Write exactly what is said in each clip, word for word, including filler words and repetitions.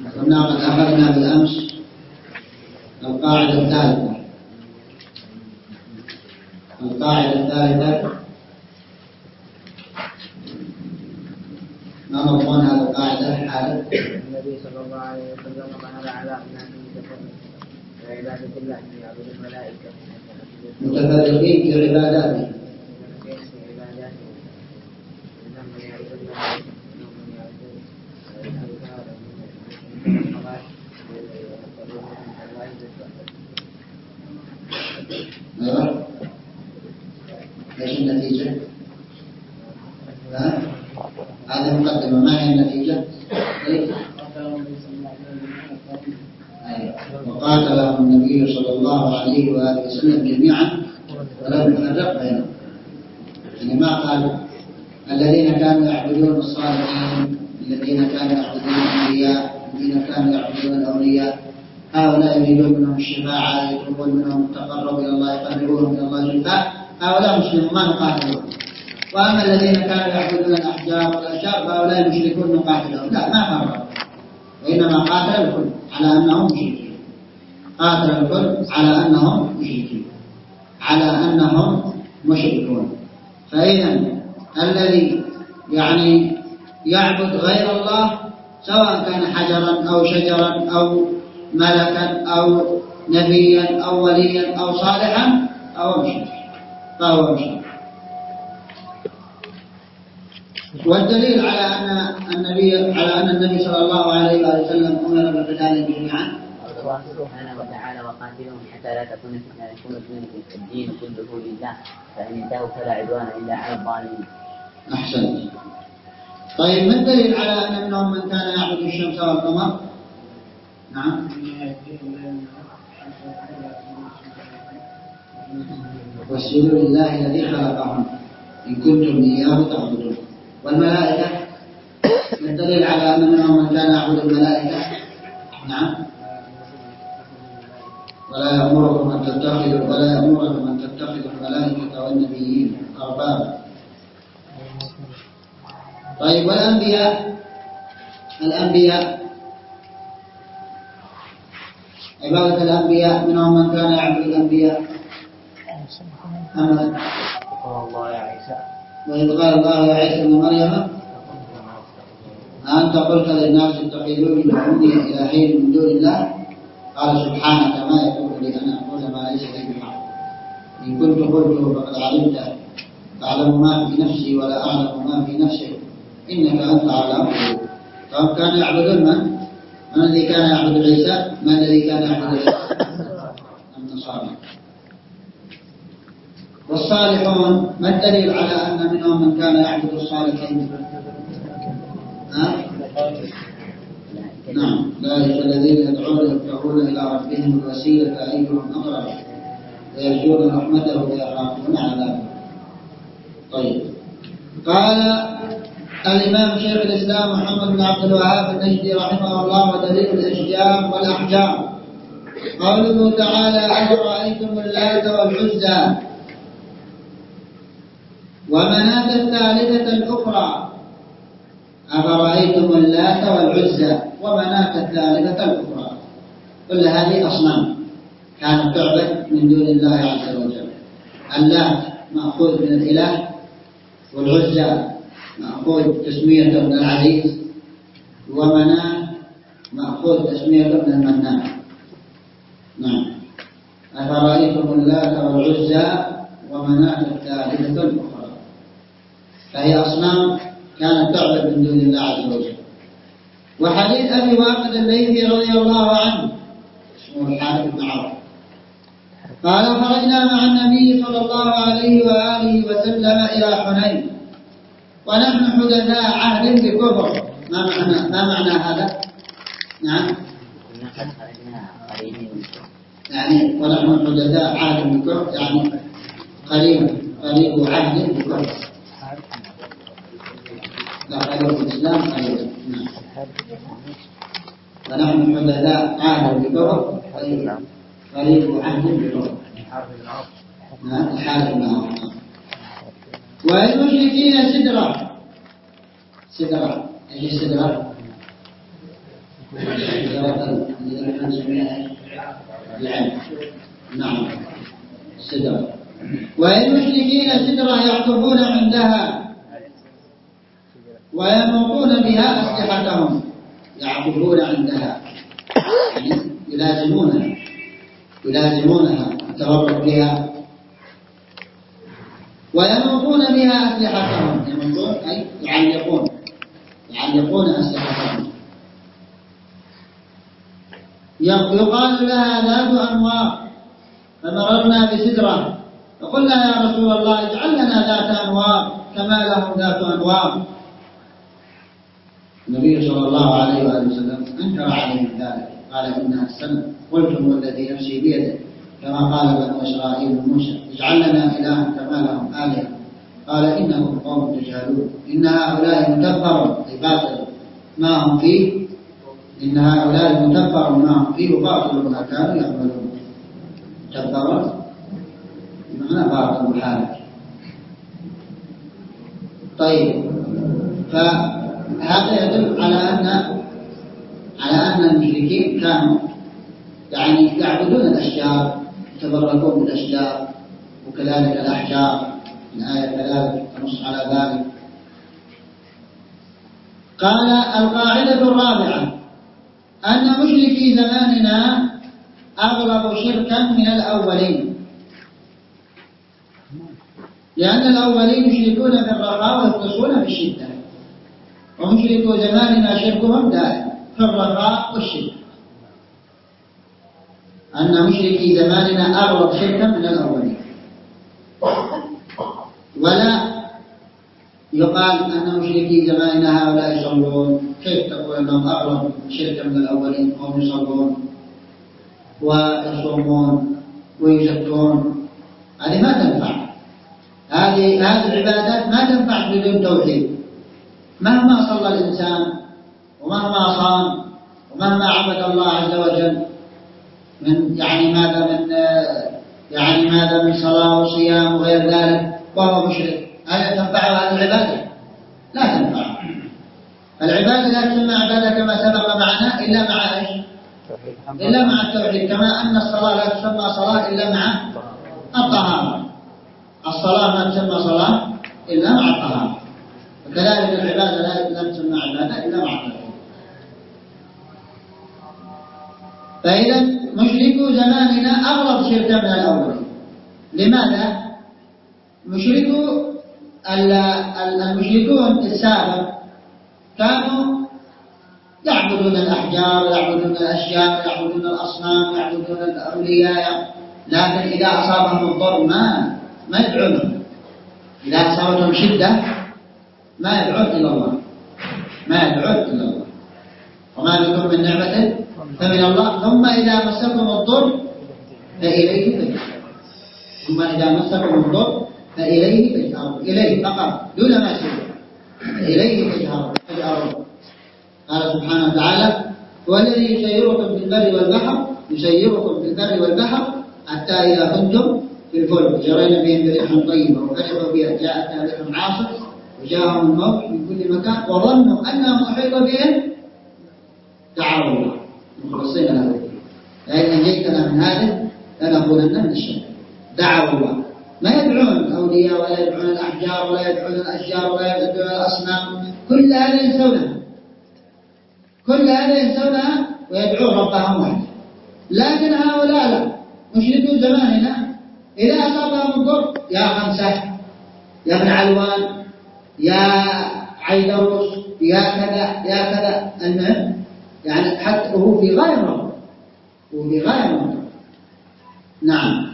كنا قد أخذنا بالأمس القاعدة الثالثة. القاعدة الثالثة ما مضمون هذه القاعدة الحالة؟ النبي صلى الله عليه وسلم قال على أناس عبادة الله أن يعبد الملائكة متفرقين في عباداتهم. أيوة. ايش النتيجة؟ ها؟ هذه مقدمة، ما هي النتيجة؟ إيه؟ وقاتلهم النبي صلى الله عليه وآله وسلم جميعا ولم يفرق بينهم. يعني ما قال الذين كانوا يعبدون الصالحين، الذين كانوا يعبدون الأنبياء، الذين كانوا يعبدون الأولياء، هؤلاء يريدون منهم الشفاعة، يطلبون منهم التقرب إلى الله، يقربونهم إلى الله زلفى، هؤلاء مسلمون ما نقاتلهم. وأما الذين كانوا يعبدون الأحجار والأشجار فهؤلاء مشركون نقاتلهم. لا، ما فرق، وإنما قاتل الكل على أنهم مشركين. قاتل الكل على أنهم مشركين على أنهم مشركون. فإذا الذي يعني يعبد غير الله سواء كان حجرا أو شجرا أو ملكا أو نبيا أو وليا أو صالحا أو مشرك فهو مشرك. والدليل على أن النبي على أن النبي صلى الله عليه وسلم أمر بالقتال جميعا الله سبحانه وتعالى وقاتلهم حتى لا تكون فتنة يكون الدين كله لله فإن انتهوا فلا عدوان إلا على الظالمين. أحسنت. طيب ما الدليل على أن منهم من كان يعبد الشمس والقمر؟ نعم. واسجدوا لله الذي خلقهم إن كنتم إياه تعبدون. والملائكة ما الدليل على أن منهم من كان يعبد الملائكة؟ نعم. ولا يأمركم أن تتخذوا ولا يأمركم أن تتخذوا الملائكة والنبيين أربابا. طيب والأنبياء الأنبياء عبادة الأنبياء منهم من كان يعبد الأنبياء. أما الله يا عيسى وإذ قال الله يا عيسى ابن مريم أنت قلت للناس اتخذوني وأمي إلهين من دون الله قال سبحانك ما يكون لي أن أقول ما ليس لي بحق إن كنت قلته فقد علمته تعلم ما في نفسي ولا أعلم ما في نفسك إنك أنت علام الغيوب. فهم كانوا يعبدون من؟ من الذي كان يعبد عيسى؟ من الذي كان يعبد النصارى؟ والصالحون ما الدليل على أن منهم من كان يعبد الصالحين؟ ها؟ نعم. ذلك الذين يدعون يبتغون إلى ربهم الوسيلة أيهم أقرب ويرجون رحمته ويخافون عذابه. طيب. قال الإمام شيخ الإسلام محمد بن عبد الوهاب النجدي رحمه الله ودليل الأشجار والأحجار قوله تعالى أفرأيتم اللات والعزى ومناة الثالثة الأخرى. أفرأيتم اللات والعزى ومناة الثالثة الأخرى. كل هذه أصنام كانت تعبد من دون الله عز وجل. اللات مأخوذ من الإله والعزى مأخوذ تسمية من العزيز ومناة مأخوذ تسمية من المنان. نعم. أفرأيتم اللات والعزى ومناة الثالثة الأخرى. فهي أصنام كانت تعبد من دون الله عز وجل. وحديث أبي واقد الليثي رضي الله عنه اسمه الحارث بن عوف قال خرجنا مع النبي صلى الله عليه وآله وسلم إلى حنين ونحن حدثاء عهد بكفر. ما معنى ما معنى هذا؟ نعم. يعني ونحن حدثاء عهد بكفر يعني قريب قريب عهد بكفر. لا قريب الإسلام قريب. نعم. ونحن حدثاء عهد بكفر قريب عهد بكفر. نعم. الحارث بن عوف. والمشركين سدرة. سدرة. ايش السدرة؟ الشجرة التي نحن نسميها العلم. نعم السدرة. وللمشركين سدرة يعكفون عندها وينوطون بها أسلحتهم. يعكفون عندها يعني يلازمونها يلازمونها التبرك بها. وينوطون بها أسلحتهم. ينوطون أي يعلقون يعلقون أسلحتهم. يقال لها ذات أنوار. فمررنا بسدرة فقلنا يا رسول الله اجعل لنا ذات أنوار كما لهم ذات أنوار. النبي صلى الله عليه وآله وسلم أنكر عليهم ذلك، قال إنها السنة. قلتم والذي نفسي بيده كما قال بنو إسرائيل موسى اجعل لنا إلها كما لهم آلهة. قال إنهم قوم تجهلون إن هؤلاء متبر أي باطل ما هم فيه إن هؤلاء متبر ما هم فيه وباطل ما كانوا يعملون. متبر بمعنى باطل حالك. طيب، فهذا يدل على أن على أن المشركين كانوا يعني يعبدون الأشجار، يتبركون بالأشجار وكذلك الأحجار. الآية كذلك تنص على ذلك. قال القاعدة الرابعة أن مشركي زماننا أغلب شركا من الأولين، لأن الأولين يشركون بالرخاء ويخلصون بالشدة، ومشركو زماننا شركهم دائم في الرخاء والشدة. أن مشركي زماننا أغلب شركا من الأولين. ولا يقال أن مشركي زماننا هؤلاء يصلون. كيف تقول أنهم أغلب شركا من الأولين وهم يصلون ويصومون ويزكون؟ هذه ما تنفع. هذه هذه العبادات ما تنفع بدون توحيد. مهما صلى الإنسان ومهما صام ومهما عبد الله عز وجل من يعني ماذا من يعني ماذا من صلاة وصيام وغير ذلك وهو مشرك، هل تنفعه هذه العبادة؟ لا تنفع. العبادة لا تسمى عبادة كما سبق معنا إلا مع إيش؟ إلا مع التوحيد. كما أن الصلاة لا تسمى صلاة إلا مع الطهارة. الصلاة ما تسمى صلاة إلا مع الطهارة. وكذلك العبادة لا تسمى عبادة إلا مع التوحيد. فإذا مشركو زماننا أغلب شركا من الأولين. لماذا؟ مشركو المشركون السابق كانوا يعبدون الأحجار ويعبدون الأشجار ويعبدون الأصنام ويعبدون الأولياء، لكن إذا أصابهم الضر ما ما يدعون. إذا أصابتهم شدة ما يدعون إلى الله ما يدعون إلى الله وما بكم من نعمة فمن الله. ثم إذا مسكم الضر فإليه تجأرون. ثم إذا مسكم الضر فإليه تجأرون. إليه فقط دون ما سوى. إليه تجأرون. قال سبحانه وتعالى هو الذي يسيركم في البر والبحر يسيركم في البر والبحر حتى إذا كنتم في الفلك جرينا بهم بريح طيبة وفرحوا بها جاءتها ريح عاصف وجاءهم الموت من كل مكان وظنوا أنهم أحيط بهم دعوا الله مخلصين له الدين لئن نجيتنا من هذه لنكونن من الشرك. دعوا الله، ما يدعون الأولياء ولا يدعون الأحجار ولا يدعون الأشجار ولا يدعون الأصنام. كل هذا ينسونها كل هذا ينسونها ويدعون ربهم وحده. لكن هؤلاء لا، مشركو زماننا إذا أصابهم الضر يا خمسة يا ابن علوان يا عيدروس يا كذا يا كذا. المهم يعني حتى هو في غاية مرض هو في غاية مرض. نعم.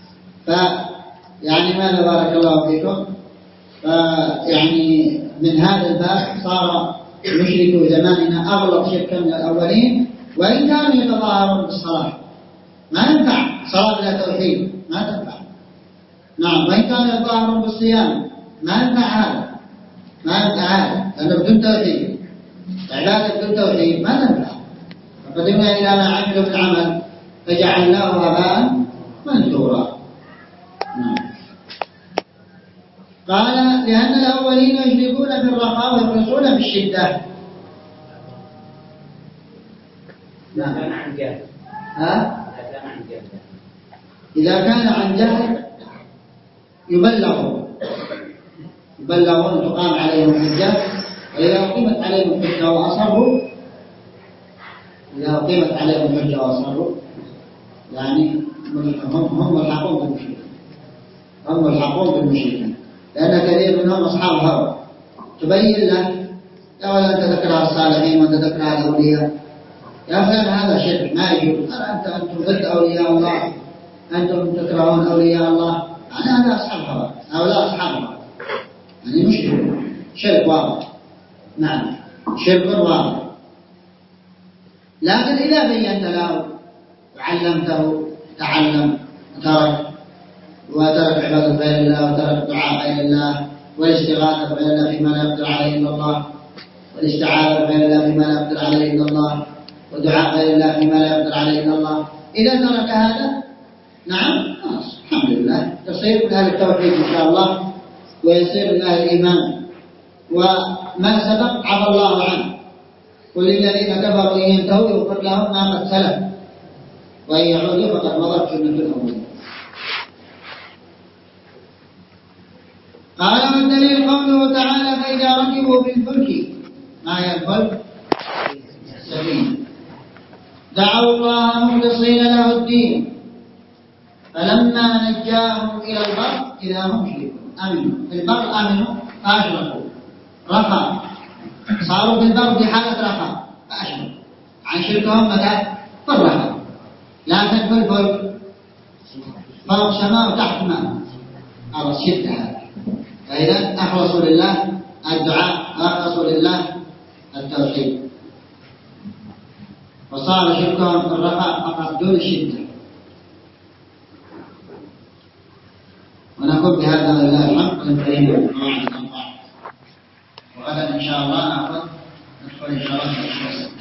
فيعني ماذا بارك الله فيكم. فيعني من هذا الباب صار مشركو زماننا أغلب شركا من الأولين، وإن كانوا يتظاهرون بالصلاة ما ينفع. صلاة بلا توحيد ما تنفع. نعم. وإن كانوا يتظاهرون بالصيام ما ينفع هذا ما ينفع هذا لأنه بدون توحيد. عبادة بدون توحيد ما تنفع. فقدمنا إلى ما عملوا في العمل فجعلناه هباء منثورا. نعم. قال لأن الأولين يشركون بالرخاء ويخلصون بالشدة. إذا كان عن جهل. ها؟ إذا كان عن جهل. إذا كان عن جهل يبلغ يبلغون تقام عليهم الحجة، وإذا أقيمت عليهم الحجة وأصروا إذا أقيمت عليهم الحجة وأصروا يعني هم هم ملحقون بالمشركين هم ملحقون بالمشركين لأن كثير منهم أصحاب هوى. تبين له يا ولا أنت تكره الصالحين وأنت تكره الأولياء، يا فلان هذا شرك ما يجوز، أنت أنتم ضد أولياء الله، أنتم تكرهون أولياء الله، يعني هذا أصحاب هوى، هؤلاء أصحاب هوى يعني مشرك شرك واضح. نعم شرك واضح. لكن إذا بينت له وعلمته تعلم وترك وترك عبادة غير الله وترك دعاء غير الله والاستغاثة بغير الله فيما لا يقدر عليه إلا الله والاستعاذة بغير الله فيما لا يقدر عليه إلا الله ودعاء غير الله فيما لا يقدر عليه إلا الله، إذا ترك هذا نعم الحمد لله يصير من أهل التوحيد إن شاء الله ويصير من أهل الإيمان، وما سبق عفى الله عنه. قل للذين كفروا إن ينتهوا يغفر لهم ما قد سلف وإن يعودوا فقد مضت سنة الأولين. قال والدليل قوله تعالى فإذا ركبوا في الفلك ما هي الفلك؟ السفينة دعوا الله مخلصين له الدين فلما نجاهم إلى البر إذا هم يشركون آمنوا في البر آمنوا فأشركوا رخاء صاروا في البر في حالة رخاء فأشركوا عن شركهم متى؟ في الرخاء. لكن في الفلك فوق سماء وتحت ماء على الشدة هذا. فإذا أخلصوا لله الدعاء وأخلصوا لله التوحيد وصار شركهم في الرخاء فقط دون الشدة. ونقول بهذا لله الحمد وننتهي وغدا إن شاء الله نأخذ ندخل إن شاء الله